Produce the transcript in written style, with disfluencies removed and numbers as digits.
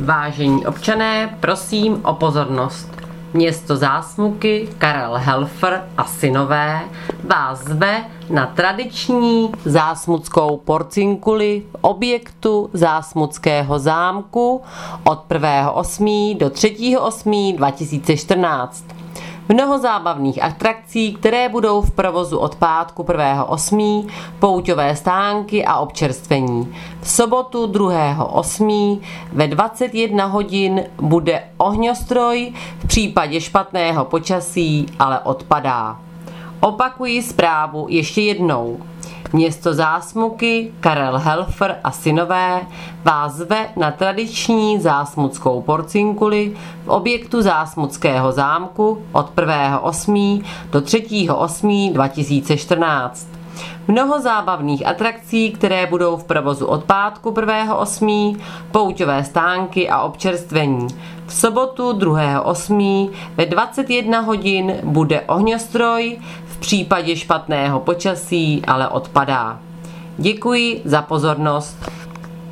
Vážení občané, prosím o pozornost. Město Zásmuky, Karel Helfer a synové vás zve na tradiční zásmuckou porcinkuli v objektu Zásmuckého zámku od 1.8. do 3.8.2014. Mnoho zábavných atrakcí, které budou v provozu od pátku 1.8., pouťové stánky a občerstvení. V sobotu 2.8. ve 21 hodin bude ohňostroj, v případě špatného počasí ale odpadá. Opakuji zprávu ještě jednou. Město Zásmuky, Karel Helfer a synové vás zve na tradiční zásmuckou porcinkuli v objektu Zásmuckého zámku od 1.8. do 3.8.2014. Mnoho zábavných atrakcí, které budou v provozu od pátku 1.8., pouťové stánky a občerstvení. V sobotu 2.8. ve 21 hodin bude ohňostroj, v případě špatného počasí ale odpadá. Děkuji za pozornost.